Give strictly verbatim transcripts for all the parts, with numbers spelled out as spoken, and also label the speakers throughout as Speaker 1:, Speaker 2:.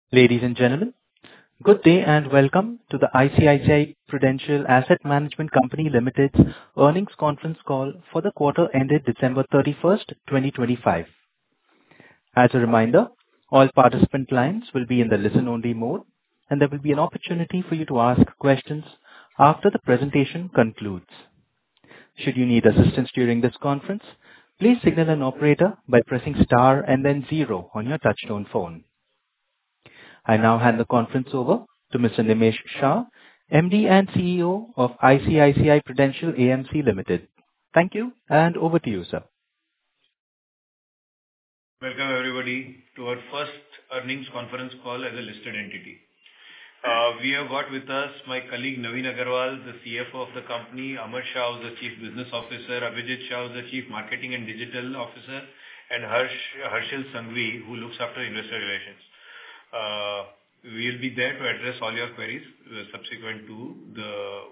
Speaker 1: Ladies and gentlemen, good day and welcome to the I C I C I Prudential Asset Management Company Limited's earnings conference call for the quarter ended December thirty-first, twenty twenty-five. As a reminder, all participant lines will be in the listen-only mode, and there will be an opportunity for you to ask questions after the presentation concludes. Should you need assistance during this conference, please signal an operator by pressing star and then zero on your touchtone phone. I now hand the conference over to Mister Nimesh Shah, M D and C E O of I C I C I Prudential A M C Limited. Thank you, and over to you, sir.
Speaker 2: Welcome, everybody, to our first earnings conference call as a listed entity. Uh, we have got with us my colleague Naveen Agarwal, the C F O of the company, Amar Shah, who is the Chief Business Officer, Abhijit Shah, who is the Chief Marketing and Digital Officer, and Harsh, Harshil Sanghvi, who looks after investor relations. Uh, we will be there to address all your queries uh, subsequent to the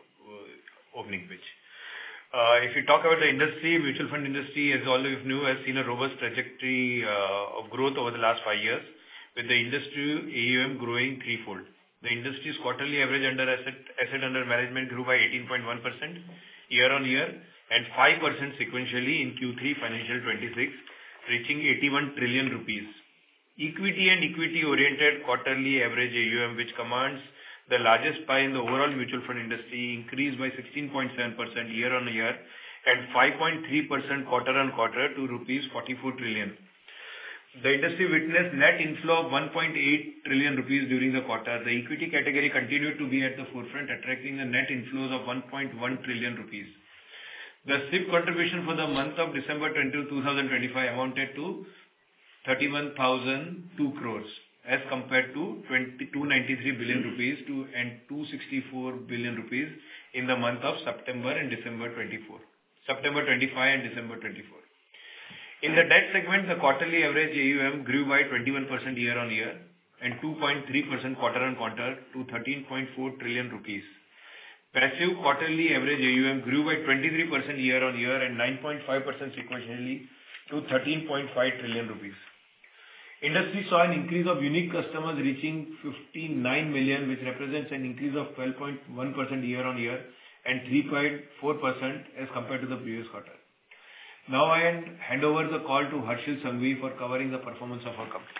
Speaker 2: uh, opening pitch. Uh, if you talk about the industry, mutual fund industry, as all of you know, has seen a robust trajectory uh, of growth over the last five years, with the industry A U M growing threefold. The industry's quarterly average under asset, asset under management grew by eighteen point one percent year on year and five percent sequentially in Q three financial twenty-six, reaching eighty-one trillion rupees. Equity and equity-oriented quarterly average A U M, which commands the largest pie in the overall mutual fund industry, increased by sixteen point seven percent year-on-year and five point three percent quarter-on-quarter to rupees forty-four trillion. The industry witnessed net inflow of one point eight trillion rupees during the quarter. The equity category continued to be at the forefront, attracting a net inflows of one point one trillion rupees. The S I P contribution for the month of December twenty-second, twenty twenty-five amounted to thirty-one thousand two crores as compared to two hundred ninety-three billion rupees to and two hundred sixty-four billion rupees in the month of September and December twenty-four, September twenty-five and December twenty-four. In the debt segment, the quarterly average A U M grew by twenty-one percent year on year and two point three percent quarter on quarter to thirteen point four trillion rupees. Passive quarterly average A U M grew by twenty-three percent year on year and nine point five percent sequentially to thirteen point five trillion rupees. Industry saw an increase of unique customers reaching fifty-nine million, which represents an increase of twelve point one percent year-on-year and three point four percent as compared to the previous quarter. Now I hand over the call to Harshil Sanghvi for covering the performance of our company.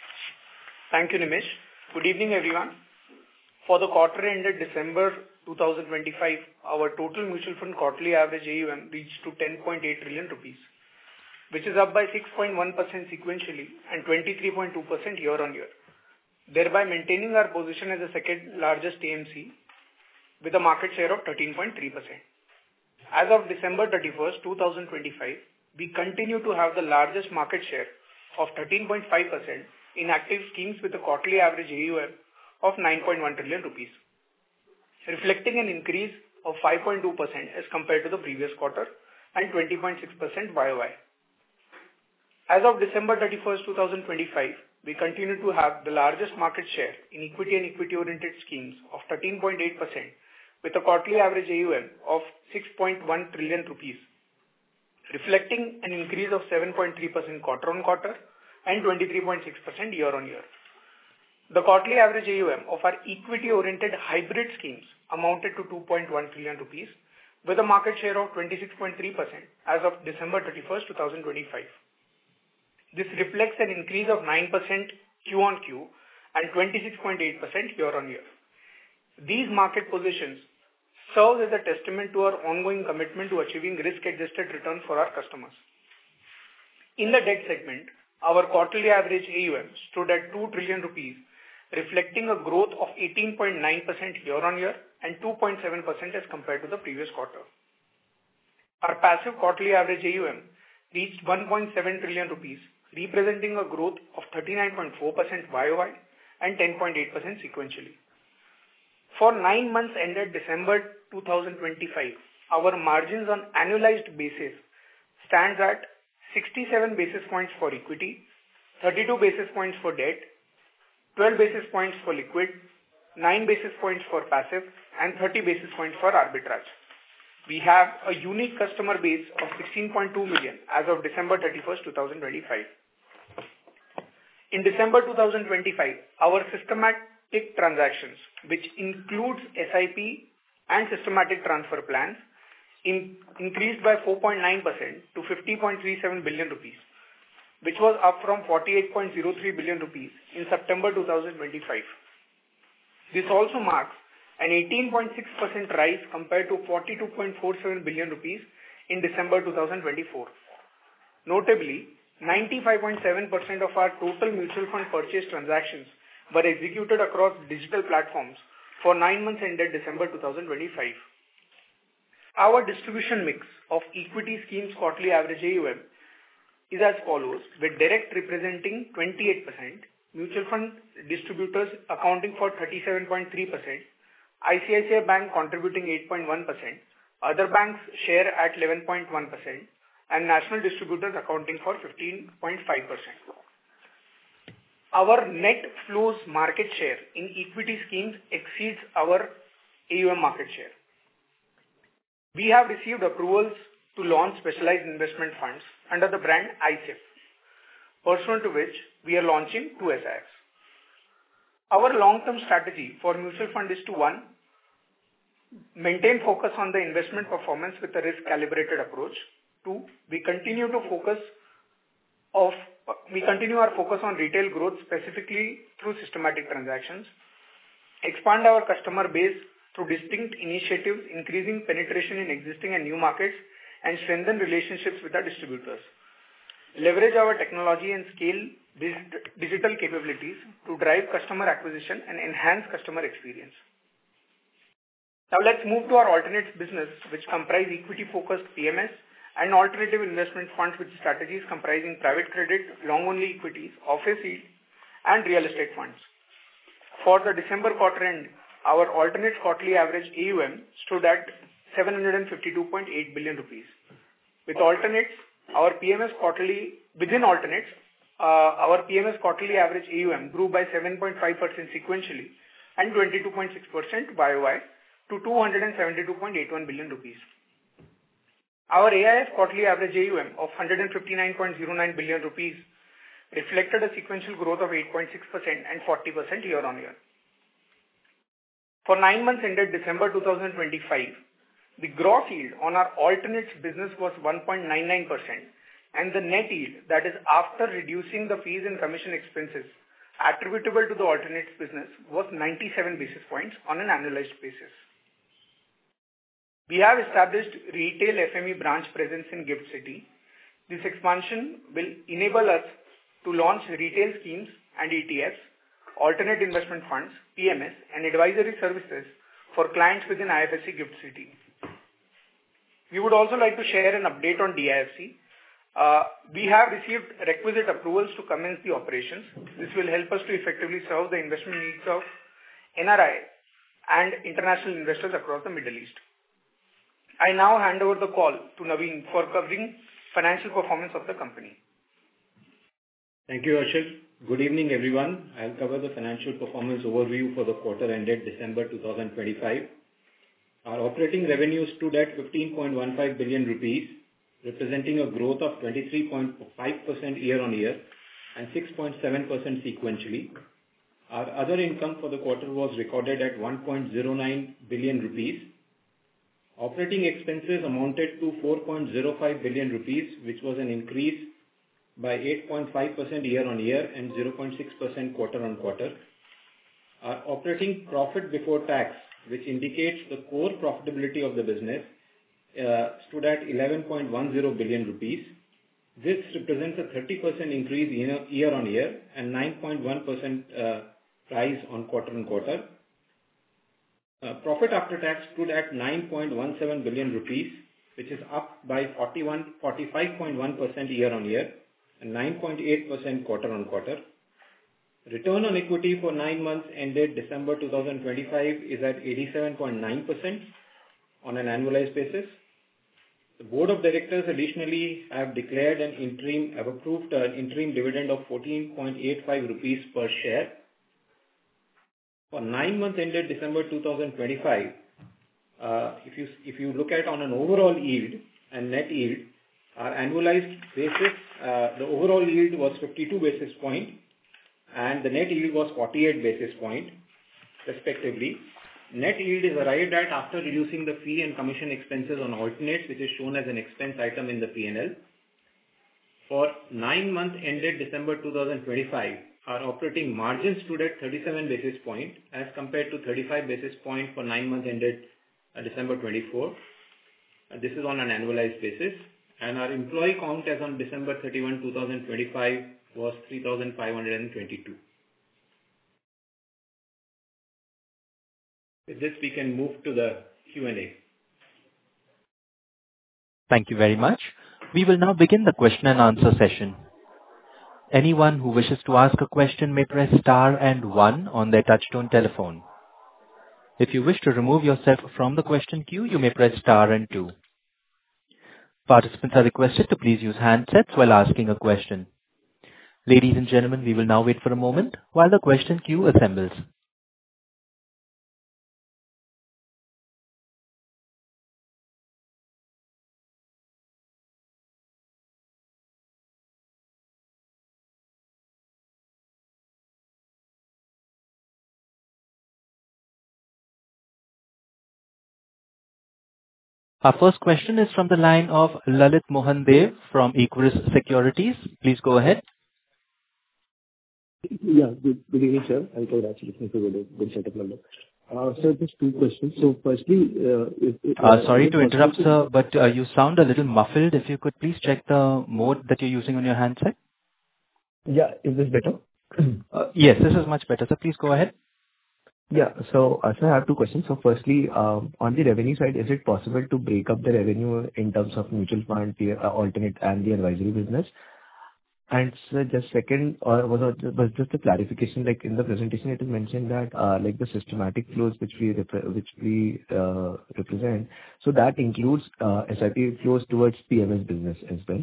Speaker 3: Thank you, Nimesh. Good evening, everyone. For the quarter ended December twenty twenty-five, our total mutual fund quarterly average A U M reached to ten point eight trillion rupees, which is up by six point one percent sequentially and twenty-three point two percent year-on-year, thereby maintaining our position as the second largest A M C with a market share of thirteen point three percent. As of December thirty-first, twenty twenty-five, we continue to have the largest market share of thirteen point five percent in active schemes with a quarterly average A U M of nine point one trillion rupees, reflecting an increase of five point two percent as compared to the previous quarter and twenty point six percent Y O Y. As of December thirty-first, twenty twenty-five, we continue to have the largest market share in equity and equity-oriented schemes of thirteen point eight percent with a quarterly average A U M of six point one trillion rupees, reflecting an increase of seven point three percent quarter-on-quarter and twenty-three point six percent year-on-year. The quarterly average A U M of our equity-oriented hybrid schemes amounted to two point one trillion rupees with a market share of twenty-six point three percent as of December thirty-first, twenty twenty-five. This reflects an increase of nine percent Q-on-Q and twenty-six point eight percent year-on-year. These market positions serve as a testament to our ongoing commitment to achieving risk-adjusted returns for our customers. In the debt segment, our quarterly average A U M stood at two trillion rupees, reflecting a growth of eighteen point nine percent year-on-year and two point seven percent as compared to the previous quarter. Our passive quarterly average A U M reached one point seven trillion rupees, representing a growth of thirty-nine point four percent Y O Y and ten point eight percent sequentially. For nine months ended December twenty twenty-five, our margins on annualized basis stands at sixty-seven basis points for equity, thirty-two basis points for debt, twelve basis points for liquid, nine basis points for passive, and thirty basis points for arbitrage. We have a unique customer base of sixteen point two million as of December thirty-first, twenty twenty-five. In December twenty twenty-five, our systematic transactions, which includes S I P and systematic transfer plans, in, increased by four point nine percent to fifty point three seven billion rupees, which was up from forty-eight point zero three billion rupees in September twenty twenty-five. This also marks an eighteen point six percent rise compared to forty-two point four seven billion rupees in December twenty twenty-four. Notably, ninety-five point seven percent of our total mutual fund purchase transactions were executed across digital platforms for nine months ended December twenty twenty-five. Our distribution mix of equity schemes quarterly average A U M is as follows, with direct representing twenty-eight percent, mutual fund distributors accounting for thirty-seven point three percent, I C I C I Bank contributing eight point one percent, other banks share at eleven point one percent, and national distributors accounting for fifteen point five percent. Our net flows market share in equity schemes exceeds our A U M market share. We have received approvals to launch specialized investment funds under the brand I S I F, pursuant to which we are launching two S I Fs. Our long-term strategy for mutual fund is to one, maintain focus on the investment performance with a risk-calibrated approach. Two, we continue to focus of we continue our focus on retail growth, specifically through systematic transactions. Expand our customer base through distinct initiatives, increasing penetration in existing and new markets, and strengthen relationships with our distributors. Leverage our technology and scale digital capabilities to drive customer acquisition and enhance customer experience. Now let's move to our alternates business, which comprise equity-focused P M S and alternative investment funds with strategies comprising private credit, long-only equities, office yield, and real estate funds. For the December quarter end, our alternates quarterly average A U M stood at seven hundred fifty-two point eight billion rupees. With alternates, our P M S quarterly within alternates, uh, our P M S quarterly average A U M grew by seven point five percent sequentially and twenty-two point six percent Y O Y to two hundred seventy-two point eight one billion rupees. Our A I F quarterly average A U M of one hundred fifty-nine point zero nine billion rupees reflected a sequential growth of eight point six percent and forty percent year on year. For nine months ended December twenty twenty-five, the gross yield on our alternates business was one point nine nine percent, and the net yield, that is after reducing the fees and commission expenses attributable to the alternates business, was ninety-seven basis points on an annualized basis. We have established retail F M E branch presence in GIFT City. This expansion will enable us to launch retail schemes and E T Fs, alternate investment funds, P M S, and advisory services for clients within I F S C GIFT City. We would also like to share an update on D I F C. Uh, we have received requisite approvals to commence the operations. This will help us to effectively serve the investment needs of N R I and international investors across the Middle East. I now hand over the call to Naveen for covering financial performance of the company.
Speaker 4: Thank you, Harshit. Good evening, everyone. I'll cover the financial performance overview for the quarter ended December twenty twenty-five. Our operating revenue stood at fifteen point one five billion rupees, representing a growth of twenty-three point five percent year-on-year and six point seven percent sequentially. Our other income for the quarter was recorded at one point zero nine billion rupees. Operating expenses amounted to four point zero five billion rupees, which was an increase by eight point five percent year-on-year and zero point six percent quarter-on-quarter. Our operating profit before tax, which indicates the core profitability of the business, uh, stood at eleven point one zero billion rupees. This represents a thirty percent increase year-on-year and nine point one percent uh, rise on quarter-on-quarter. Uh, profit after tax stood at nine point one seven billion rupees, which is up by forty-five point one percent year-on-year and nine point eight percent quarter-on-quarter. Return on equity for nine months ended December twenty twenty-five is at eighty-seven point nine percent on an annualized basis. The Board of Directors additionally have declared an interim, have approved an interim dividend of fourteen point eight five rupees per share. For nine months ended December twenty twenty-five, uh, if you if you look at on an overall yield and net yield, our annualized basis, uh, the overall yield was fifty-two basis points, and the net yield was forty-eight basis points, respectively. Net yield is arrived at after reducing the fee and commission expenses on alternates, which is shown as an expense item in the P and L. For nine months ended December two thousand twenty-five, our operating margin stood at thirty-seven basis points as compared to thirty-five basis points for nine months ended uh, December twenty-four. Uh, this is on an annualized basis. And our employee count as on December thirty-first, two thousand twenty-five was three thousand five hundred twenty-two. With this, we can move to the Q and A.
Speaker 1: Thank you very much. We will now begin the question and answer session. Anyone who wishes to ask a question may press star and one on their touchtone telephone. If you wish to remove yourself from the question queue, you may press star and two. Participants are requested to please use handsets while asking a question. Ladies and gentlemen, we will now wait for a moment while the question queue assembles. Our first question is from the line of Lalit Mohan Dev from Equirus Securities. Please go ahead.
Speaker 5: Yeah, good, good evening, sir. And congratulations for a good set of numbers. Uh, sir, just two questions. So, firstly, uh, if, if,
Speaker 1: Uh, sorry to interrupt, sir, but uh, you sound a little muffled. If you could please check the mode that you're using on your handset.
Speaker 5: Yeah, is this better?
Speaker 1: Uh, yes, this is much better, sir. Please go ahead.
Speaker 5: Yeah. So, uh, sir, I have two questions. So, firstly, um, on the revenue side, is it possible to break up the revenue in terms of mutual fund, the uh, alternate, and the advisory business? And sir, just second, or was it- was just a clarification, like in the presentation, it is mentioned that, uh, like the systematic flows which we rep- which we uh, represent, so that includes uh, S I P flows towards P M S business as well.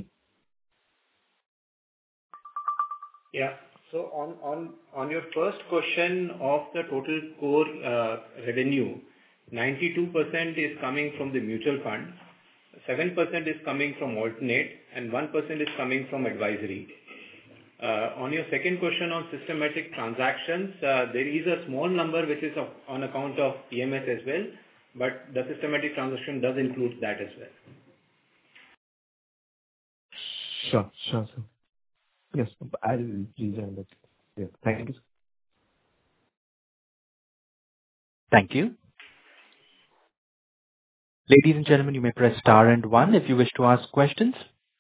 Speaker 4: Yeah. So on on on your first question of the total core uh, revenue, ninety-two percent is coming from the mutual fund, seven percent is coming from alternate, and one percent is coming from advisory. Uh, On your second question on systematic transactions, uh, there is a small number which is of, on account of P M S as well, but the systematic transaction does include that as well.
Speaker 5: Sure, sure, sir. Yes, I'll rejoin that. Yeah. Thank you.
Speaker 1: Thank you. Ladies and gentlemen, you may press star and one if you wish to ask questions.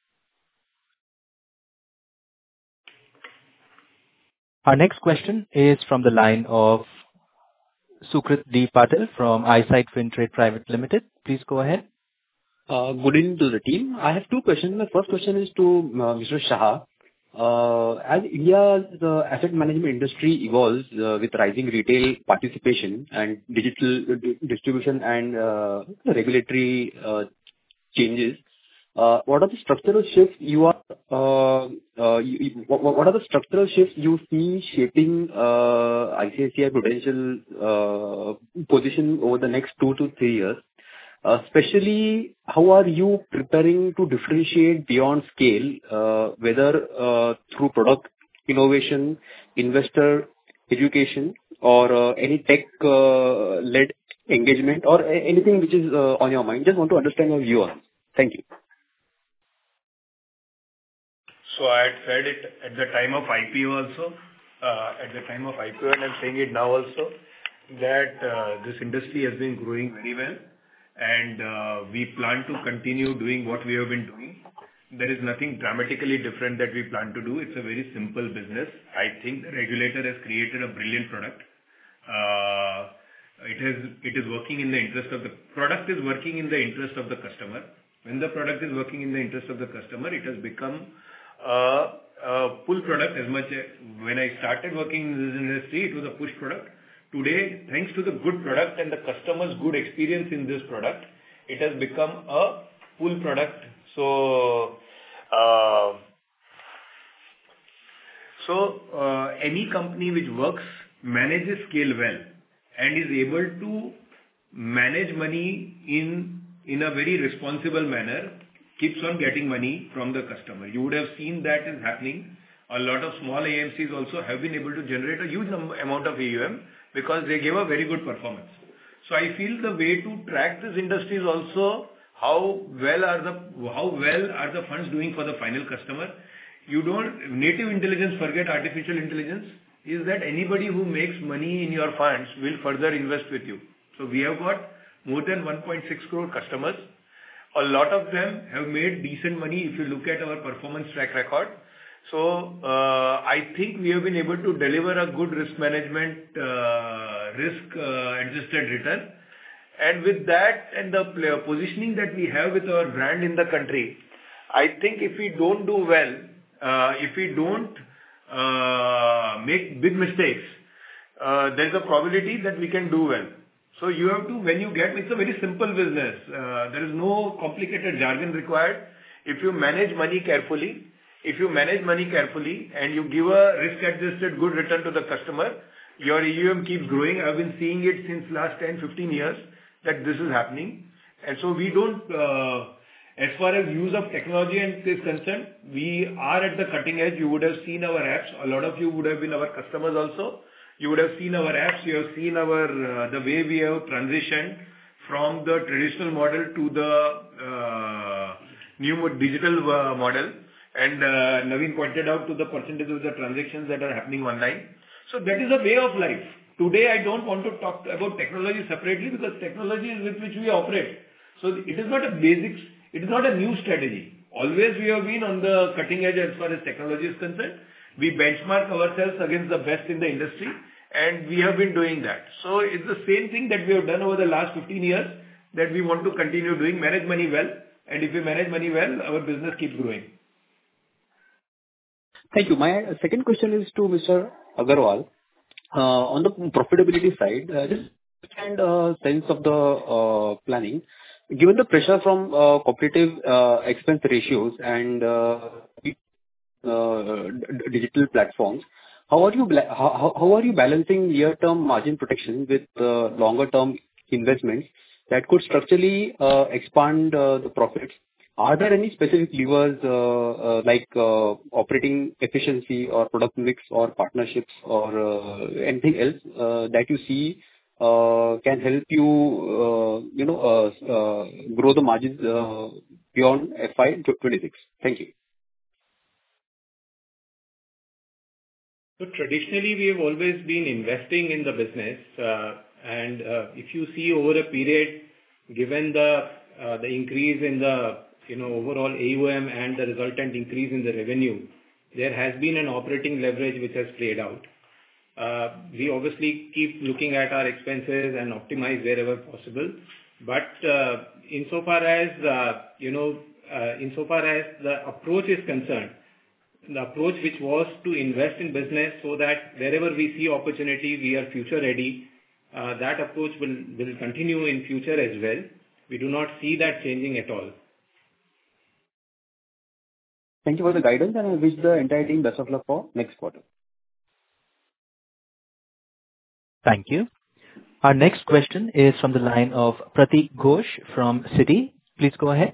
Speaker 1: Our next question is from the line of Sukrit D. Patil from Eyesight Fintrade Private Limited. Please go ahead.
Speaker 6: Uh, Good evening to the team. I have two questions. My first question is to uh, Mister Shah. Uh, As India's uh, asset management industry evolves uh, with rising retail participation and digital uh, di- distribution and uh, regulatory uh, changes, uh, what are the structural shifts you are uh, uh, you- you- what what are the structural shifts you see shaping uh, I C I C I Prudential uh, position over the next two to three years? Uh, Especially, how are you preparing to differentiate beyond scale, uh, whether uh, through product innovation, investor education, or uh, any tech-led engagement, or a- anything which is uh, on your mind? Just want to understand your view on it. Thank you.
Speaker 2: So I had said it at the time of I P O also, uh, at the time of I P O, and I'm saying it now also, that uh, this industry has been growing very well, and uh, we plan to continue doing what we have been doing. There is nothing dramatically different that we plan to do. It's a very simple business. I think the regulator has created a brilliant product. Uh, It is it is working in the interest of the product is working in the interest of the customer. When the product is working in the interest of the customer, it has become a, a pull product as much as when I started working in this industry, it was a push product. Today, thanks to the good product and the customer's good experience in this product, it has become a pull product. So, uh, so uh, any company which works, manages scale well, and is able to manage money in in a very responsible manner, keeps on getting money from the customer. You would have seen that is happening A lot of small A M Cs also have been able to generate a huge number, amount of A U M because they gave a very good performance. So I feel the way to track this industry is also how well are the how well are the funds doing for the final customer. You don't native intelligence, forget artificial intelligence, is that anybody who makes money in your funds will further invest with you. So we have got more than one point six crore customers. A lot of them have made decent money if you look at our performance track record. So uh, I think we have been able to deliver a good risk management, uh, risk uh, adjusted return. And with that and the positioning that we have with our brand in the country, I think if we don't do well, uh, if we don't uh, make big mistakes, uh, there is a probability that we can do well. So you have to, when you get, it's a very simple business. Uh, there is no complicated jargon required. If you manage money carefully, if you manage money carefully and you give a risk-adjusted good return to the customer, your A U M keeps growing. I've been seeing it since last ten, fifteen years that this is happening. And so we don't, uh, as far as use of technology and is concerned, we are at the cutting edge. You would have seen our apps. A lot of you would have been our customers also. You would have seen our apps. You have seen our, uh, the way we have transitioned from the traditional model to the uh, new digital uh, model. And uh, Naveen pointed out to the percentage of the transactions that are happening online. So that is a way of life. Today, I don't want to talk about technology separately because technology is with which we operate. So it is not a basics, it is not a new strategy. Always we have been on the cutting edge as far as technology is concerned. We benchmark ourselves against the best in the industry and we have been doing that. So it's the same thing that we have done over the last fifteen years that we want to continue doing, manage money well. And if we manage money well, our business keeps growing.
Speaker 6: Thank you. My second question is to Mister Agarwal. Uh, on the profitability side, uh, just understand a sense of the uh, planning. Given the pressure from uh, competitive uh, expense ratios and uh, uh, d- digital platforms, how are you bla- how, how are you balancing near-term margin protection with uh, longer-term investments that could structurally uh, expand uh, the profits? Are there any specific levers uh, uh, like uh, operating efficiency or product mix or partnerships or uh, anything else uh, that you see uh, can help you, uh, you know, uh, uh, grow the margins uh, beyond F Y twenty-six? Thank you.
Speaker 4: So traditionally, we have always been investing in the business, uh, and uh, if you see over a period, given the uh, the increase in the you know, overall A U M and the resultant increase in the revenue, there has been an operating leverage which has played out. Uh, we obviously keep looking at our expenses and optimize wherever possible. But uh, insofar as, uh, you know, uh, insofar as the approach is concerned, the approach which was to invest in business so that wherever we see opportunity, we are future ready, uh, that approach will, will continue in future as well. We do not see that changing at all.
Speaker 6: Thank you for the guidance, and I wish the entire team best of luck for next quarter.
Speaker 1: Thank you. Our next question is from the line of Pratik Ghosh from Citi. Please go ahead.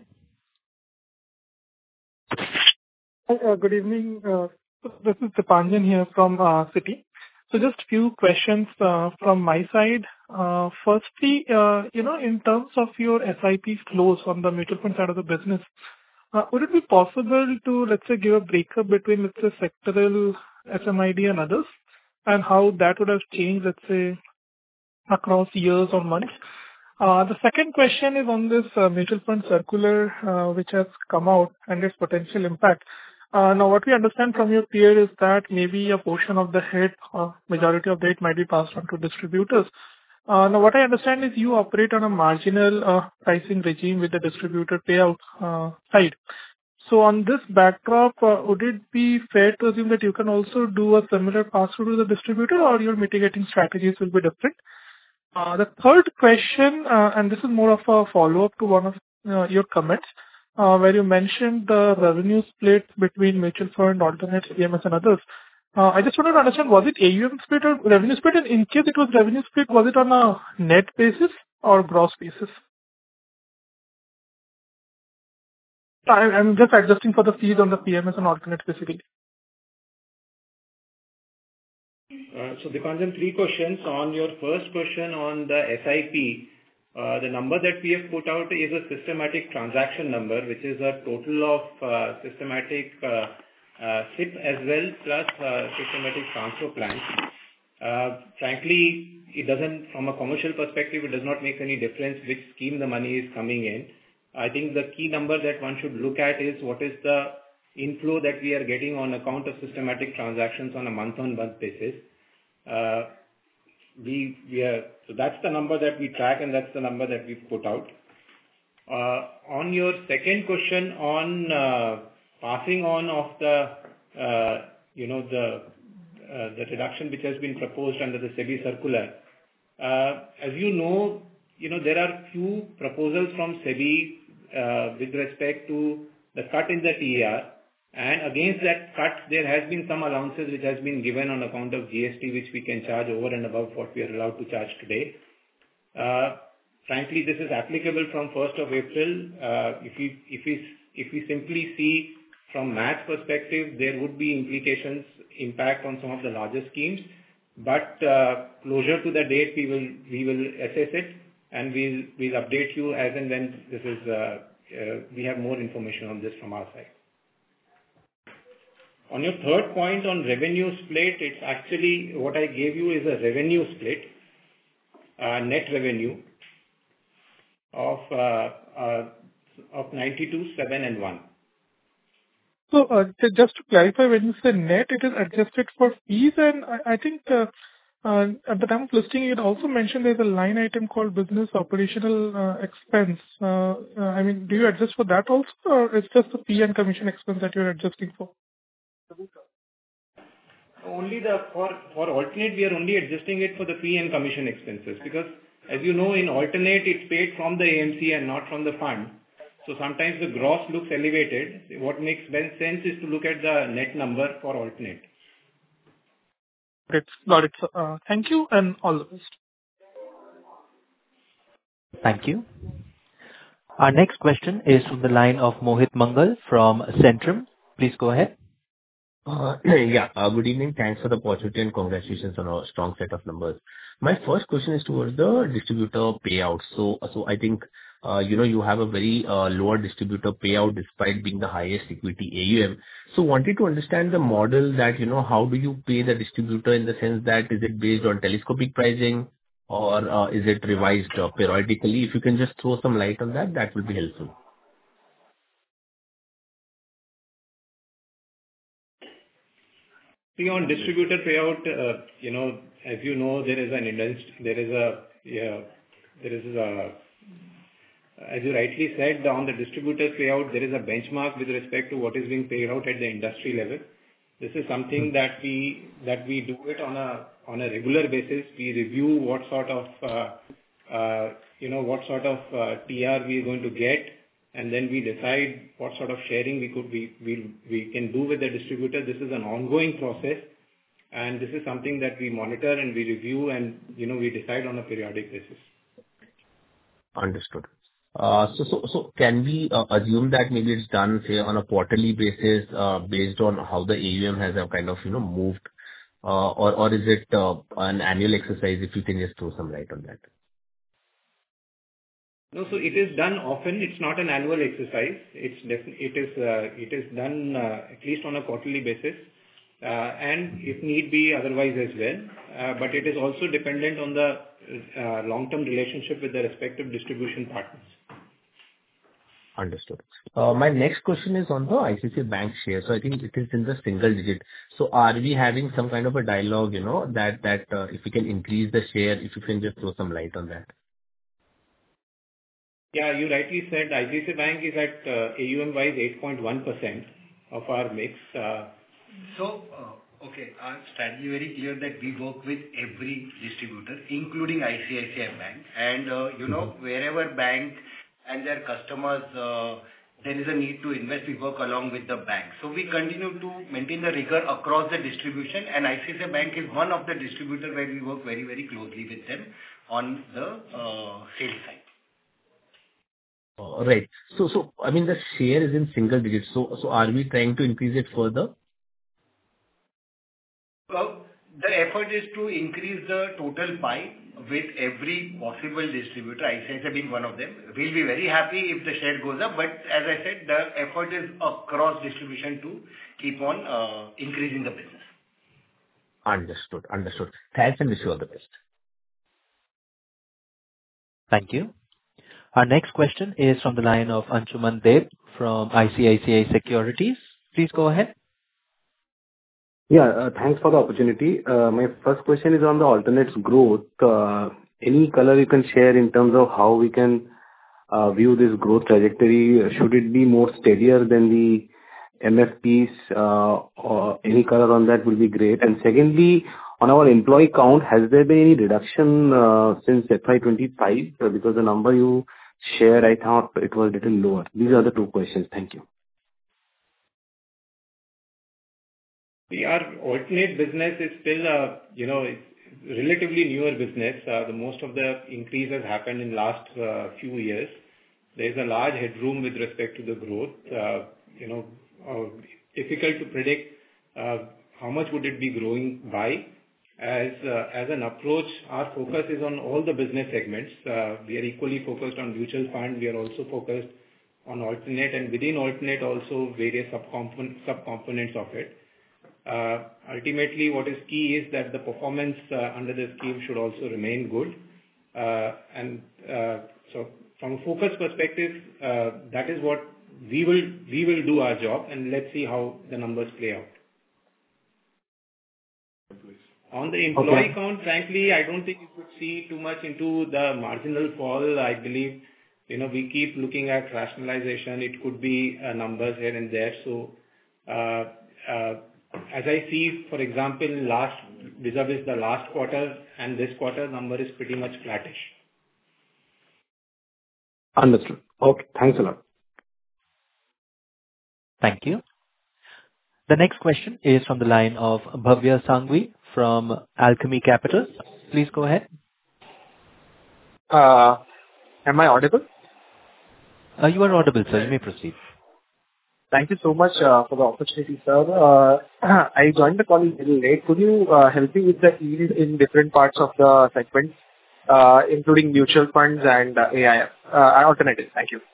Speaker 7: Hi, uh, good evening. Uh, this is Dipanjan here from uh, Citi. So just few questions uh, from my side. Uh, firstly, uh, you know, in terms of your S I P flows on the mutual fund side of the business, Uh, would it be possible to, let's say, give a breakup between, let's say, sectoral, S M I D and others, and how that would have changed, let's say, across years or months? Uh, the second question is on this uh, mutual fund circular, uh, which has come out and its potential impact. Uh, now, what we understand from your peer is that maybe a portion of the hit, or majority of the hit, might be passed on to distributors. Uh, Now, what I understand is you operate on a marginal uh, pricing regime with the distributor payout uh, side. So on this backdrop, uh, would it be fair to assume that you can also do a similar pass-through to the distributor, or your mitigating strategies will be different? Uh, The third question, uh, and this is more of a follow-up to one of uh, your comments, uh, where you mentioned the revenue split between mutual fund, alternates, P M S, and others. Uh, I just wanted to understand, was it A U M split or revenue split? And in case it was revenue split, was it on a net basis or gross basis? I- I'm just adjusting for the fees on the P M S and alternates, basically.
Speaker 4: So Dipanjan, three questions. On your first question on the S I P, uh, the number that we have put out is a systematic transaction number, which is a total of uh, systematic uh, uh, S I P as well, plus uh, systematic transfer plans. Uh, frankly, it doesn't, from a commercial perspective, it does not make any difference which scheme the money is coming in. I think the key number that one should look at is what is the inflow that we are getting on account of systematic transactions on a month-on-month basis. Uh, we, we are, so that's the number that we track, and that's the number that we've put out. Uh, on your second question on uh, passing on of the, uh, you know, the uh, the reduction which has been proposed under the SEBI circular. Uh, as you know, you know there are few proposals from SEBI uh, with respect to the cut in the T E R. And against that cut, there has been some allowances which has been given on account of G S T, which we can charge over and above what we are allowed to charge today. Uh, frankly, this is applicable from first of April. Uh, if we if we if we simply see from math perspective, there would be implications, impact on some of the larger schemes. But uh, closer to the date, we will we will assess it, and we'll we'll update you as and when this is uh, uh, we have more information on this from our side. On your third point on revenue split, it's actually what I gave you is a revenue split, uh, net revenue of uh, uh, of ninety-two, seven, and one.
Speaker 7: So uh, ju- just to clarify, when you say net, it is adjusted for fees, and I, I think uh, uh, at the time of listing, you had also mentioned there's a line item called business operational uh, expense. Uh, uh, I mean, do you adjust for that also, or it's just the fee and commission expense that you're adjusting for?
Speaker 4: Only the for for alternate, we are only adjusting it for the fee and commission expenses, because as you know, in alternate it's paid from the A M C and not from the fund. So sometimes the gross looks elevated. What makes sense is to look at the net number for alternate.
Speaker 7: Great. Got it. So, uh, thank you and all the best.
Speaker 1: Thank you. Our next question is from the line of Mohit Mangal from Centrum. Please go ahead.
Speaker 8: Uh Yeah. Uh Good evening. Thanks for the opportunity and congratulations on a strong set of numbers. My first question is towards the distributor payout. So so I think uh you know you have a very uh lower distributor payout despite being the highest equity A U M. So wanted to understand the model that, you know, how do you pay the distributor, in the sense that is it based on telescopic pricing, or uh is it revised uh periodically? If you can just throw some light on that, that will be helpful.
Speaker 4: See, on distributor payout, uh, you know, as you know, there is an industry, there is a, yeah, there is a, as you rightly said, on the distributor payout, there is a benchmark with respect to what is being paid out at the industry level. This is something that we, that we do it on a, on a regular basis. We review what sort of, uh, uh, you know, what sort of uh, T R we are going to get, and then we decide what sort of sharing we could we we we can do with the distributor. This is an ongoing process, and this is something that we monitor and we review, and you know we decide on a periodic basis.
Speaker 8: Understood. Uh, So so so can we uh, assume that maybe it's done, say, on a quarterly basis, uh, based on how the A U M has uh, kind of, you know, moved, uh, or or is it uh, an annual exercise? If you can just throw some light on that.
Speaker 4: No, so it is done often. It's not an annual exercise. It's definitely it is uh, it is done uh, at least on a quarterly basis, uh, and if need be, otherwise as well. Uh, but it is also dependent on the uh, long-term relationship with the respective distribution partners.
Speaker 8: Understood. Uh, My next question is on the I C I C I Bank share. So I think it is in the single digit. So are we having some kind of a dialogue, you know, that that uh, if we can increase the share, if you can just throw some light on that?
Speaker 4: Yeah, you rightly said I C I C I Bank is at uh, A U M-wise eight point one percent of our mix. Uh,
Speaker 9: So, uh, okay, our strategy very clear that we work with every distributor, including I C I C I Bank. And, uh, you know, wherever bank and their customers, uh, there is a need to invest, we work along with the bank. So we continue to maintain the rigor across the distribution, and I C I C I Bank is one of the distributor where we work very, very closely with them on the uh, sales side.
Speaker 8: Uh, Right. So, so I mean, the share is in single digits. So, so are we trying to increase it further?
Speaker 9: Well, the effort is to increase the total pie with every possible distributor, I C I C I being one of them. We'll be very happy if the share goes up, but as I said, the effort is across distribution to keep on uh, increasing the business.
Speaker 8: Understood. Understood. Thanks, and wish you all the best.
Speaker 1: Thank you. Our next question is from the line of Anshuman Deb from I C I C I Securities. Please go ahead.
Speaker 10: Yeah, uh, thanks for the opportunity. Uh, My first question is on the alternates growth. Uh, Any color you can share in terms of how we can uh, view this growth trajectory? Should it be more steadier than the M F Ps? uh, Or any color on that will be great. And secondly, on our employee count, has there been any reduction uh, since F Y twenty-five? Uh, Because the number you shared, I thought it was a little lower. These are the two questions. Thank you.
Speaker 4: Our alternate business is still a, you know, it's relatively newer business. Uh, The most of the increase has happened in last uh, few years. There's a large headroom with respect to the growth. Uh, You know, uh, difficult to predict uh, how much would it be growing by. As uh, as an approach, our focus is on all the business segments. Uh, We are equally focused on mutual fund. We are also focused on alternate, and within alternate also various subcompon- subcomponents of it. Uh, Ultimately, what is key is that the performance uh, under the scheme should also remain good. Uh, And uh, so from a focus perspective, uh, that is what we will we will do our job, and let's see how the numbers play out. On the employee
Speaker 10: Okay.
Speaker 4: count, frankly, I don't think you could see too much into the marginal fall. I believe, you know, we keep looking at rationalization. It could be uh, numbers here and there. So, uh, uh, as I see, for example, last vis-a-vis the last quarter and this quarter, number is pretty much flattish.
Speaker 10: Understood. Okay. Thanks a lot.
Speaker 1: Thank you. The next question is from the line of Bhavya Sanghvi from Alchemy Capital. Please go ahead.
Speaker 11: Uh, Am I audible?
Speaker 1: Uh, You are audible, sir. You may proceed.
Speaker 11: Thank you so much uh, for the opportunity, sir. Uh, I joined the call a little late. Could you uh, help me with the yield in different parts of the segment, uh, including mutual funds and uh, A I F, uh, alternatives? Thank you.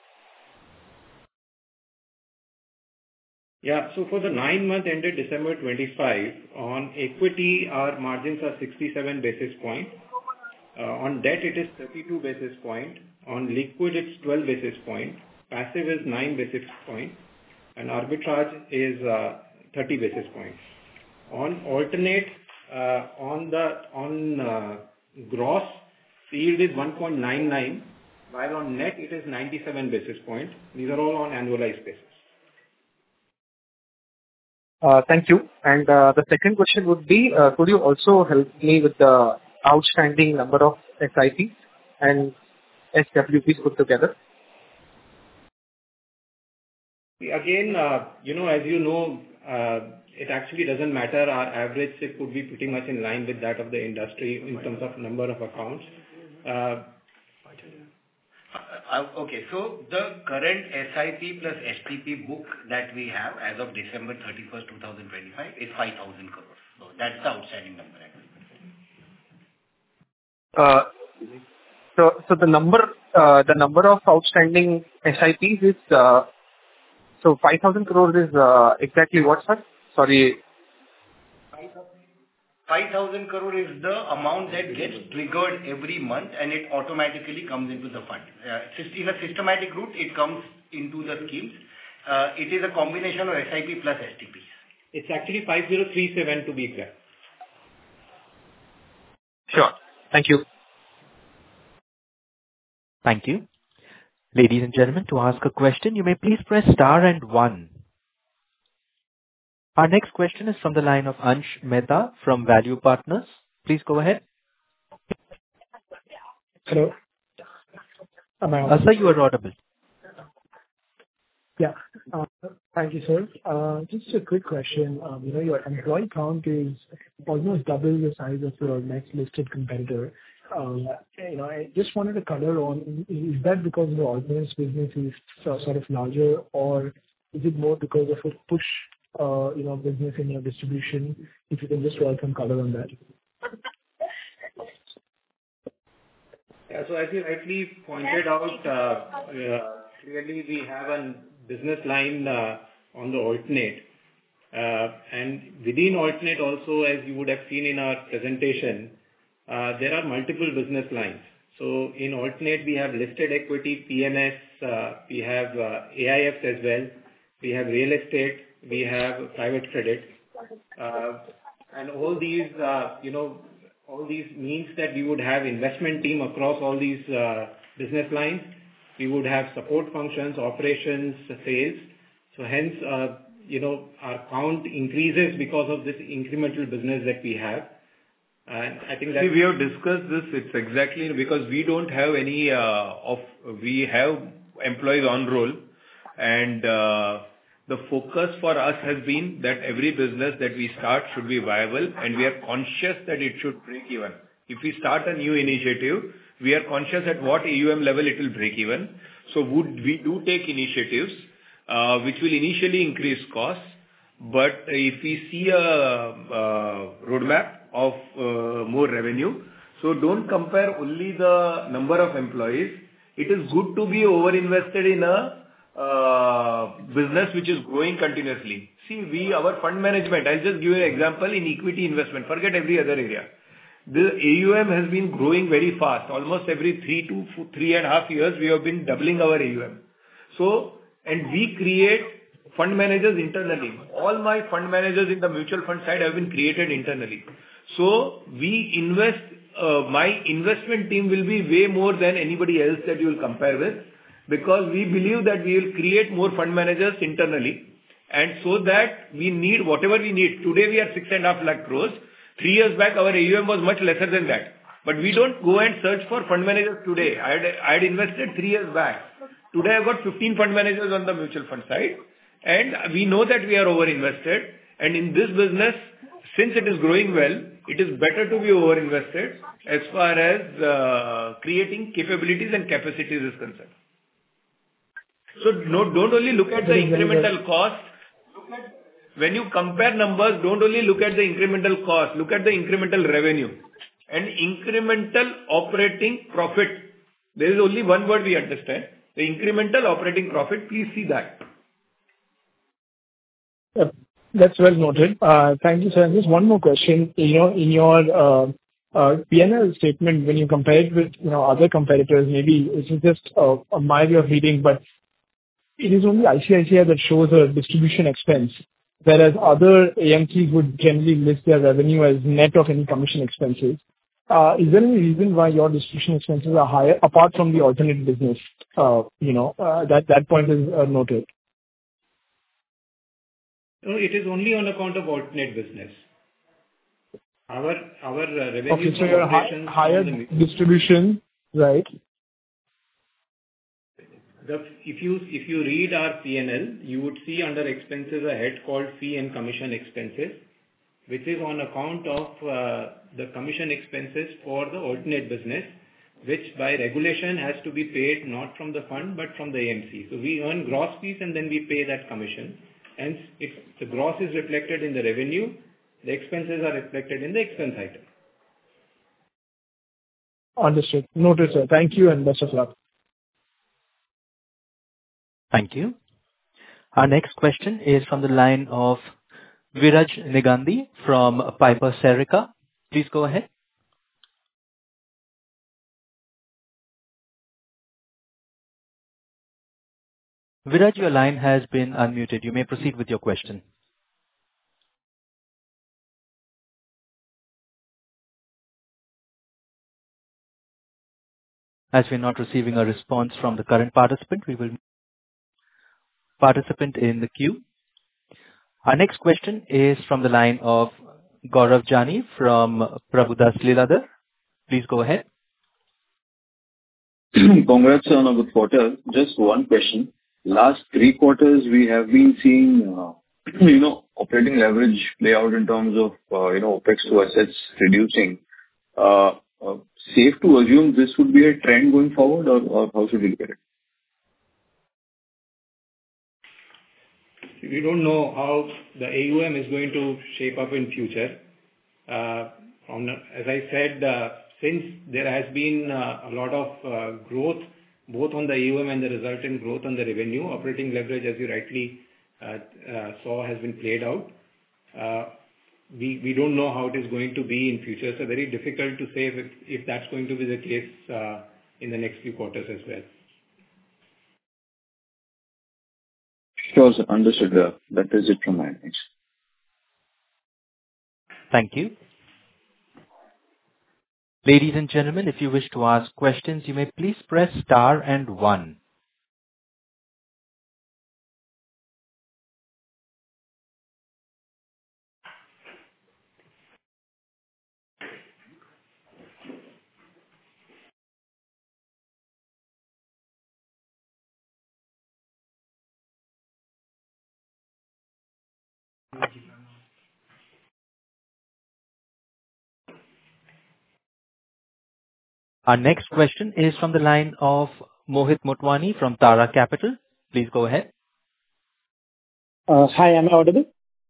Speaker 4: Yeah. So for the nine month ended December twenty-five, on equity, our margins are sixty-seven basis point. Uh, On debt, it is thirty-two basis point. On liquid, it's twelve basis point. Passive is nine basis point. And arbitrage is uh, thirty basis points. On alternate, uh, on the on uh, gross, the yield is one point nine nine, while on net it is ninety-seven basis points. These are all on annualized basis.
Speaker 11: Uh, Thank you. And uh, the second question would be, uh, could you also help me with the outstanding number of S I Ps and S W Ps put together?
Speaker 4: Again, uh, you know, as you know, uh, it actually doesn't matter. Our average SIP would be pretty much in line with that of the industry in terms of number of accounts. Uh,
Speaker 9: Uh, Okay. So the current S I P plus S T P book that we have as of December thirty-first, twenty twenty-five is five thousand crores. So that's the outstanding number.
Speaker 11: Uh, So so the number uh, the number of outstanding S I Ps is, uh, so five thousand crores is uh, exactly what, sir? Sorry.
Speaker 9: five thousand crore is the amount that gets triggered every month and it automatically comes into the fund. Uh, sys- in a systematic route, it comes into the schemes. Uh, it is a combination of S I P plus S T Ps.
Speaker 4: It's actually five thousand thirty-seven to be exact.
Speaker 11: Sure. Thank you.
Speaker 1: Thank you. Ladies and gentlemen, to ask a question, you may please press star and one. Our next question is from the line of Ansh Mehta from Value Partners. Please go ahead.
Speaker 12: Hello. Am I
Speaker 1: Uh,
Speaker 12: audible?
Speaker 1: Sir, you are audible.
Speaker 12: Yeah. Uh, Thank you, sir. Uh, Just a quick question. Um, You know, your employee count is almost double the size of your next listed competitor. Um, You know, I just wanted a color on, is that because the alternates business is so- sort of larger, or is it more because of a push uh, you know, business in your distribution? If you can just provide some color on that.
Speaker 4: Yeah. So as you rightly pointed out, uh, uh, clearly we have a business line uh, on the alternate. Uh, and within alternate also, as you would have seen in our presentation, uh, there are multiple business lines. So in alternate, we have listed equity, P M S, uh, we have uh, A I Fs as well, we have real estate, we have private credit. Uh, and all these, uh, you know, all these means that we would have investment team across all these uh, business lines. We would have support functions, operations, sales. So hence, uh, you know, our count increases because of this incremental business that we have. And I think that
Speaker 2: See, we have discussed this. It's exactly because we don't have any uh, of we have employees on roll, and uh, the focus for us has been that every business that we start should be viable, and we are conscious that it should break even. If we start a new initiative, we are conscious at what A U M level it will break even. So would we do take initiatives uh, which will initially increase costs, but if we see a uh, roadmap of uh, more revenue, so don't compare only the number of employees. It is good to be over-invested in a uh, business which is growing continuously. See, we, our fund management, I'll just give you an example in equity investment, forget every other area. The A U M has been growing very fast. Almost every three to three and a half years, we have been doubling our A U M. So, and we create fund managers internally. All my fund managers in the mutual fund side have been created internally. So we invest, uh, my investment team will be way more than anybody else that you will compare with, because we believe that we will create more fund managers internally, and so that we need whatever we need. Today we are six and a half lakh crores. Three years back our A U M was much lesser than that. But we don't go and search for fund managers today. I had, I had invested three years back. Today I've got fifteen fund managers on the mutual fund side, and we know that we are over invested. And in this business, since it is growing well, it is better to be over invested as far as uh, creating capabilities and capacities is concerned. So no, don't only look at the incremental cost. Look at, when you compare numbers, don't only look at the incremental cost, look at the incremental revenue and incremental operating profit. There is only one word we understand. The incremental operating profit, please see that.
Speaker 12: Yep. That's well noted. Uh, Thank you, sir. Just one more question. You know, in your uh, uh, P and L statement, when you compare it with, you know, other competitors, maybe this is just uh, a my way of reading, but it is only I C I C I that shows a distribution expense, whereas other A M Cs would generally list their revenue as net of any commission expenses. Uh, Is there any reason why your distribution expenses are higher, apart from the alternate business? Uh, You know, uh, that that point is uh, noted.
Speaker 4: No, it is only on account of alternate business. Our our uh, revenue
Speaker 12: Okay, so
Speaker 4: from
Speaker 12: your high,
Speaker 4: operations
Speaker 12: higher
Speaker 4: from the,
Speaker 12: distribution, right?
Speaker 4: the if you if you read our P and L, you would see under expenses a head called fee and commission expenses, which is on account of uh, the commission expenses for the alternate business, which by regulation has to be paid not from the fund but from the A M C. So we earn gross fees and then we pay that commission. Hence, if the gross is reflected in the revenue, the expenses are reflected in the expense item.
Speaker 12: Understood. Noted, sir. Thank you and best of luck.
Speaker 1: Thank you. Our next question is from the line of Viraj Nigandi from Piper Serica. Please go ahead. Viraj, your line has been unmuted. You may proceed with your question. As we're not receiving a response from the current participant, we will participant in the queue. Our next question is from the line of Gaurav Jani from Prabhudas Lilladher. Please go ahead.
Speaker 13: Congrats on a good quarter. Just one question. Last three quarters, we have been seeing, uh, you know, operating leverage play out in terms of, uh, you know, OpEx to assets reducing. Uh, uh, safe to assume this would be a trend going forward, or, or how should we look at it?
Speaker 4: we don't know how the A U M is going to shape up in future. Uh, from, as I said, uh, since there has been uh, a lot of uh, growth, both on the A U M and the resultant growth on the revenue, operating leverage, as you rightly uh, uh, saw, has been played out. Uh, we, we don't know how it is going to be in future, so very difficult to say if, if that's going to be the case uh, in the next few quarters as well.
Speaker 13: Sure, sir. Understood. Uh, that is it from my end. Thanks.
Speaker 1: Thank you. Ladies and gentlemen, if you wish to ask questions, you may please press star and one. Our next question is from the line of Mohit Motwani from Tara Capital. Please go ahead.
Speaker 14: Uh, hi, am I audible?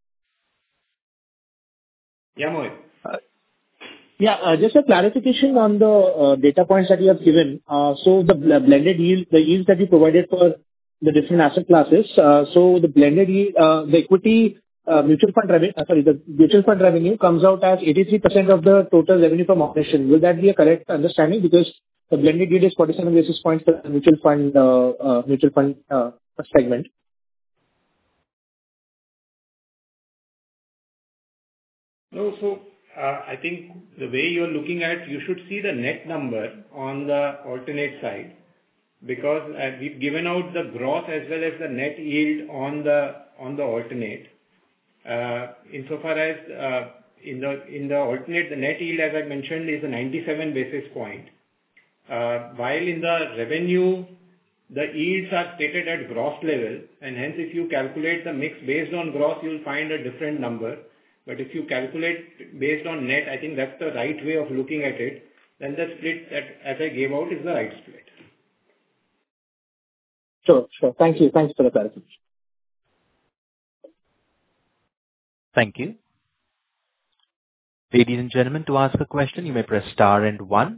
Speaker 4: Yeah, Mohit.
Speaker 14: Uh, yeah, uh, just a clarification on the uh, data points that you have given. Uh, so the bl- blended yield, the yields that you provided for the different asset classes. Uh, so the blended yield, uh, the equity uh, mutual fund revenue, uh, sorry, the mutual fund revenue comes out as eighty-three percent of the total revenue from operation. Will that be a correct understanding? Because the blended yield is forty-seven basis points for the mutual fund uh, uh, mutual fund uh, segment.
Speaker 4: No, so uh, I think the way you're looking at, you should see the net number on the alternate side, because uh, we've given out the gross as well as the net yield on the on the alternate. Uh, insofar as uh, in the in the alternate, the net yield, as I mentioned, is a ninety-seven basis point, uh, while in the revenue, the yields are stated at gross level, and hence if you calculate the mix based on gross, you'll find a different number. But if you calculate based on net, I think that's the right way of looking at it. Then the split that, as I gave out, is the right split.
Speaker 14: Sure, sure. Thank you. Thanks for the clarification.
Speaker 1: Thank you. Ladies and gentlemen, to ask a question, you may press star and one.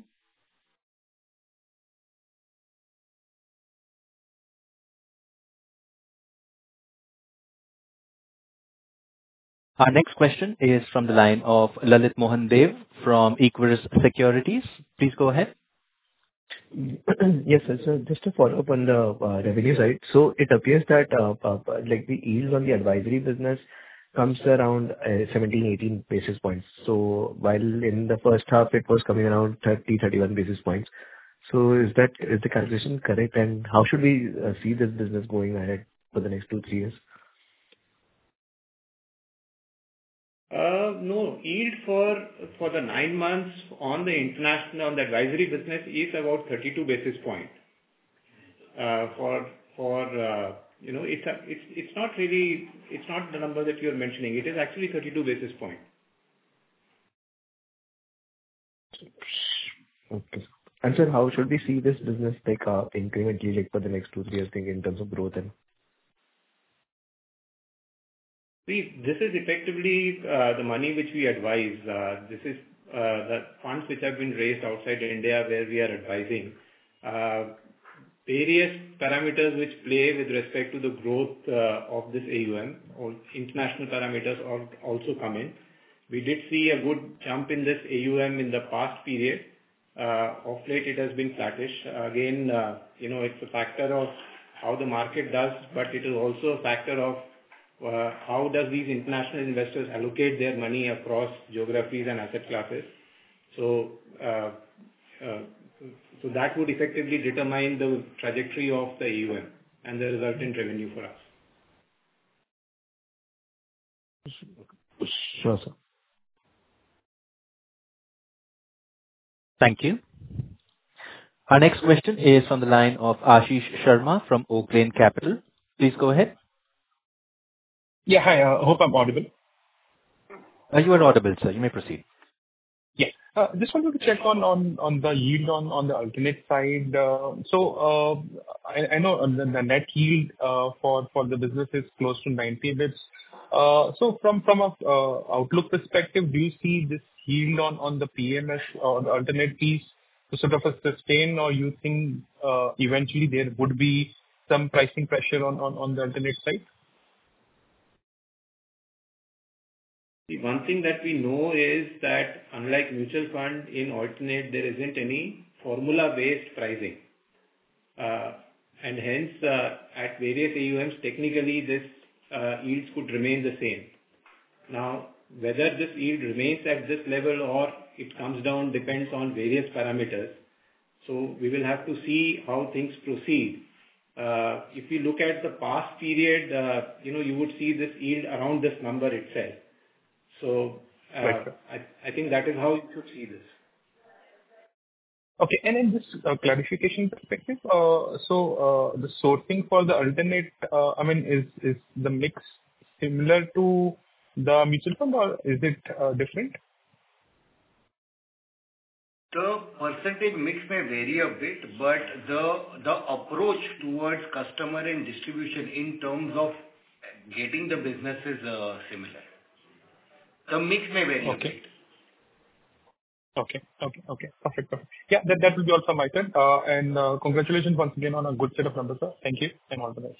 Speaker 1: Our next question is from the line of Lalit Mohan Dev from Equirus Securities. Please go ahead.
Speaker 5: Yes, sir. So just to follow up on the uh, revenue side. So it appears that uh, uh, like the yield on the advisory business comes around uh, seventeen, eighteen basis points. So while in the first half it was coming around thirty, thirty-one basis points. So is that is the calculation correct? And how should we uh, see this business going ahead for the next two, three years?
Speaker 4: Uh, no, yield for for the nine months on the international, on the advisory business is about thirty-two basis point. Uh, for for uh, you know, it's a, it's it's not really, it's not the number that you're mentioning. It is actually thirty-two basis point.
Speaker 5: Okay. And sir, how should we see this business like uh, incrementally, like for the next two, three years, thing in terms of growth and?
Speaker 4: See, this is effectively uh, the money which we advise. Uh, this is uh, the funds which have been raised outside India where we are advising. Uh, various parameters which play with respect to the growth uh, of this A U M, or international parameters also come in. We did see a good jump in this A U M in the past period. Uh, of late it has been flattish. Again, uh, you know, it's a factor of how the market does, but it is also a factor of Uh, how does these international investors allocate their money across geographies and asset classes? So, uh, uh, so that would effectively determine the trajectory of the A U M and the resultant revenue for us.
Speaker 5: Sure, sir.
Speaker 1: Thank you. Our next question is from the line of Ashish Sharma from Oaklane Capital. Please go ahead.
Speaker 15: Yeah, hi. I uh, hope I'm audible.
Speaker 1: Uh, you are audible, sir. You may proceed.
Speaker 15: Yeah. Uh, just wanted to check on, on, on the yield on, on the alternate side. Uh, so uh, I I know the the net yield uh, for for the business is close to ninety basis points. Uh, So from from a uh, outlook perspective, do you see this yield on on the P M S or the alternate piece to sort of a sustain, or you think uh, eventually there would be some pricing pressure on on on the alternate side?
Speaker 4: The one thing that we know is that unlike mutual fund, in alternate, there isn't any formula-based pricing. Uh, and hence, uh, at various A U Ms, technically, this uh, yields could remain the same. Now, whether this yield remains at this level or it comes down depends on various parameters. So we will have to see how things proceed. Uh, if you look at the past period, uh, you know, you would see this yield around this number itself. So uh,
Speaker 15: Right.
Speaker 4: I, I think that is how you should see this.
Speaker 15: Okay. And in this uh, clarification perspective, uh, so uh, the sourcing for the alternate, uh, I mean, is is the mix similar to the mutual fund, or is it uh, different?
Speaker 9: The percentage mix may vary a bit, but the the approach towards customer and distribution in terms of getting the business is uh, similar. The mix may vary a
Speaker 15: Okay.
Speaker 9: bit.
Speaker 15: Okay. Okay. Okay. Perfect. Perfect. Yeah, that that will be all from my side. Uh, And uh, congratulations once again on a good set of numbers, sir. Thank you, and all the best.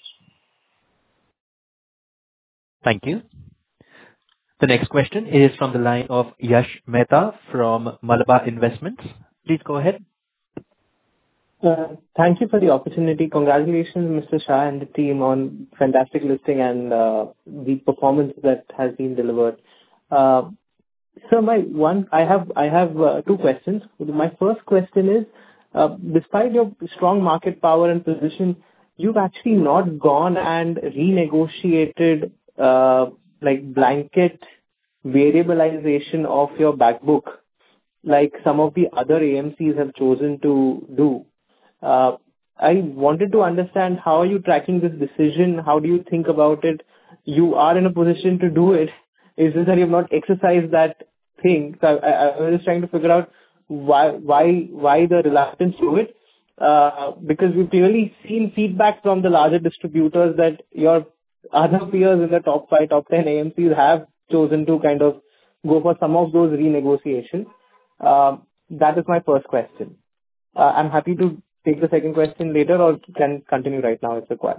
Speaker 1: Thank you. The next question is from the line of Yash Mehta from Malabar Investments. Please go ahead.
Speaker 16: Uh, Thank you for the opportunity. Congratulations, Mister Shah and the team, on fantastic listing and uh, the performance that has been delivered. Uh, So my one, I have I have uh, two questions. My first question is, uh, despite your strong market power and position, you've actually not gone and renegotiated uh, like blanket variabilization of your back book, like some of the other A M Cs have chosen to do. Uh, I wanted to understand, how are you tracking this decision? How do you think about it? You are in a position to do it. It's just that you have not exercised that thing. So I, I, I was just trying to figure out why why why the reluctance to it. Uh, because we've clearly seen feedback from the larger distributors that your other peers in the top five, top ten A M Cs have chosen to kind of go for some of those renegotiations. Uh, that is my first question. Uh, I'm happy to take the second question later, or can continue right now if required.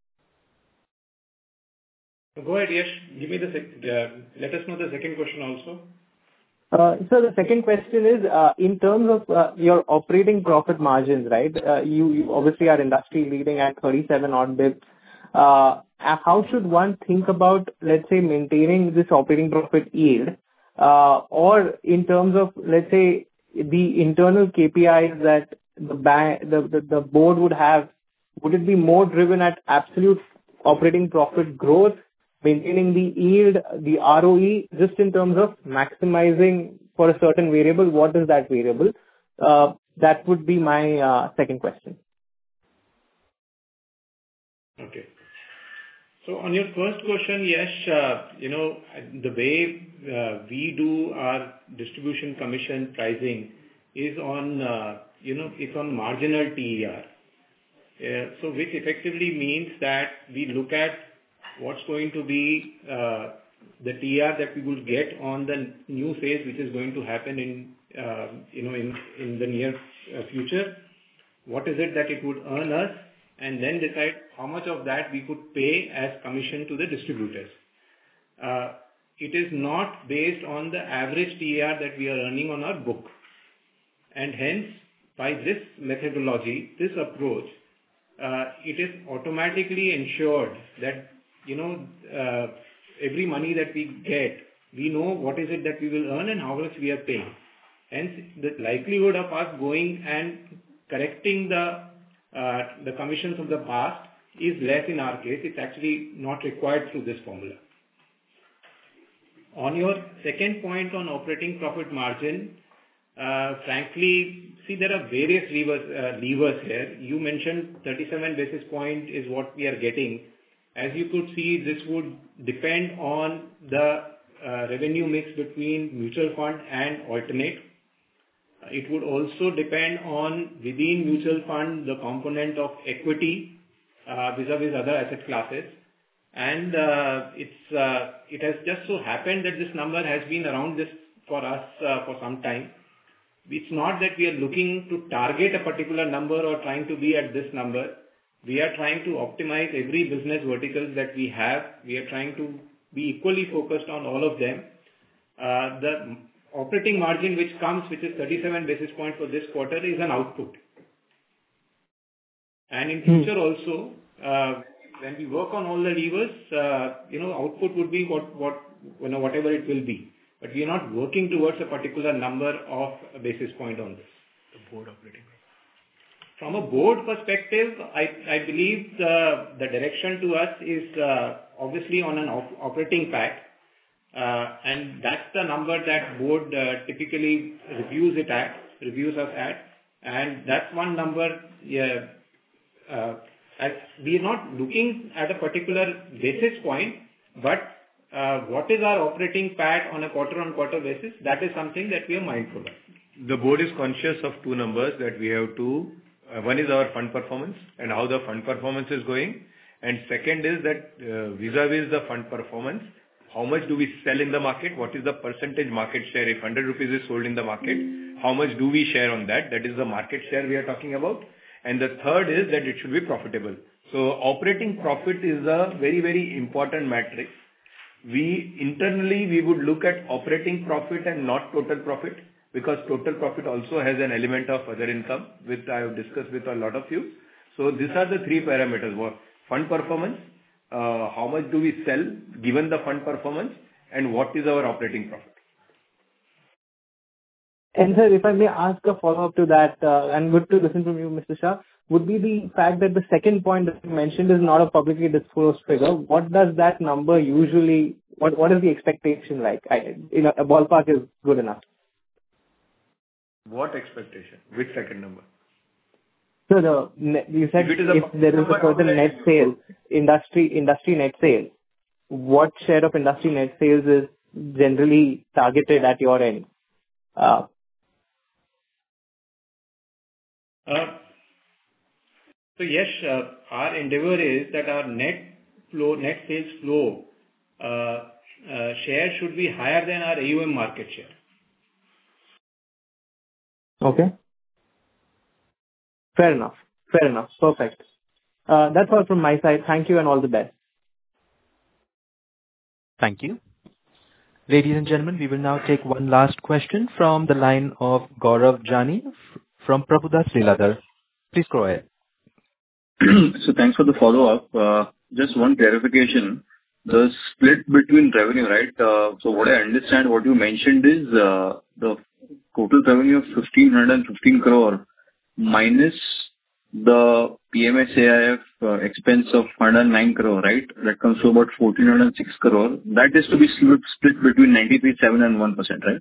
Speaker 4: Go ahead, Yash. Give me the sec- uh, let us know the second question also.
Speaker 16: Uh, So the second question is, uh, in terms of uh, your operating profit margins, right? Uh, You you obviously are industry leading at thirty-seven odd bits. Uh, How should one think about, let's say, maintaining this operating profit yield? Uh, Or in terms of, let's say, the internal K P Is that the ba- the the the board would have, would it be more driven at absolute operating profit growth, maintaining the yield, the R O E, just in terms of maximizing for a certain variable? What is that variable? Uh, That would be my uh, second question.
Speaker 4: Okay. So on your first question, Yash, uh, you know, the way uh, we do our distribution commission pricing is on, uh, you know, it's on marginal T E R. Uh, So which effectively means that we look at what's going to be uh, the T E R that we will get on the new sales, which is going to happen in, uh, you know, in in the near uh, future. What is it that it would earn us? And then decide how much of that we could pay as commission to the distributors. Uh, It is not based on the average T E R that we are earning on our book. And hence, by this methodology, this approach, uh, it is automatically ensured that, you know, uh, every money that we get, we know what is it that we will earn and how much we are paying. Hence, the likelihood of us going and correcting the uh, the commissions of the past is less in our case. It's actually not required through this formula. On your second point on operating profit margin, uh, frankly, see, there are various levers, uh, levers here. You mentioned thirty-seven basis point is what we are getting. As you could see, this would depend on the uh, revenue mix between mutual fund and alternate. It would also depend on within mutual fund, the component of equity uh, vis-a-vis other asset classes. And uh, it's uh, it has just so happened that this number has been around this for us uh, for some time. It's not that we are looking to target a particular number or trying to be at this number. We are trying to optimize every business verticals that we have. We are trying to be equally focused on all of them. Uh, the operating margin which comes, which is thirty-seven basis points for this quarter, is an output. And in future also, uh, when we work on all the levers, uh, you know, output would be what, what, you know, whatever it will be. But we are not working towards a particular number of a basis point on this.
Speaker 2: The board operating.
Speaker 4: From a board perspective, I, I believe the, the direction to us is uh, obviously on an op- operating pack. Uh, and that's the number that board uh, typically reviews it at, reviews us at. And that's one number, yeah, uh, as we are not looking at a particular basis point, but uh, what is our operating pack on a quarter-on-quarter basis, that is something that we are mindful of.
Speaker 2: The board is conscious of two numbers that we have to, uh, one is our fund performance and how the fund performance is going. And second is that uh, vis-a-vis the fund performance, how much do we sell in the market? What is the percentage market share? If one hundred rupees is sold in the market, how much do we share on that? That is the market share we are talking about. And the third is that it should be profitable. So operating profit is a very, very important metric. We internally, we would look at operating profit and not total profit, because total profit also has an element of other income, which I have discussed with a lot of you. So these are the three parameters: fund performance, uh, how much do we sell given the fund performance, and what is our operating profit.
Speaker 16: And sir, if I may ask a follow-up to that, uh, and good to listen from you, Mister Shah, would be the fact that the second point that you mentioned is not a publicly disclosed figure. What does that number usually, what, what is the expectation like? I, you know, a ballpark is good enough.
Speaker 2: What expectation? Which second number?
Speaker 16: So the net, you said
Speaker 2: if,
Speaker 16: if there is a certain net sales, industry industry net sales, what share of industry net sales is generally targeted at your end? Uh,
Speaker 4: uh, so yes, uh, our endeavor is that our net flow, net sales flow uh, uh, share should be higher than our A U M market share.
Speaker 16: Okay. Fair enough. Fair enough. Perfect. Uh, that's all from my side. Thank you and all the best.
Speaker 1: Thank you. Ladies and gentlemen, we will now take one last question from the line of Gaurav Jani from Prabhudas Lilladher. Please go ahead.
Speaker 13: So thanks for the follow-up. Uh, just one clarification. The split between revenue, right? Uh, so what I understand, what you mentioned is uh, the total revenue of fifteen fifteen crore minus the P M S A I F uh, expense of one hundred nine crore, right? That comes to about fourteen oh six crore. That is to be split, split between ninety-three point seven and one percent, right?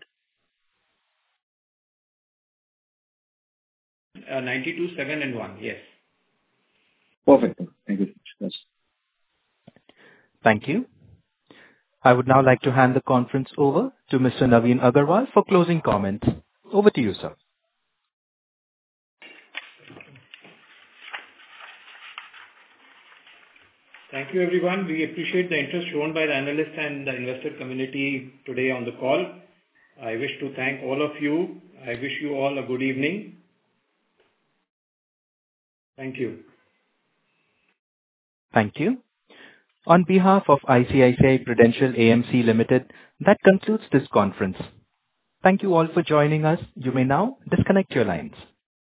Speaker 4: Uh, ninety-two, seven and one, yes.
Speaker 13: Perfect. Thank you. Yes.
Speaker 1: Thank you. I would now like to hand the conference over to Mister Naveen Agarwal for closing comments. Over to you, sir.
Speaker 4: Thank you, everyone. We appreciate the interest shown by the analysts and the investor community today on the call. I wish to thank all of you. I wish you all a good evening. Thank you.
Speaker 1: Thank you. On behalf of I C I C I Prudential A M C Limited, that concludes this conference. Thank you all for joining us. You may now disconnect your lines.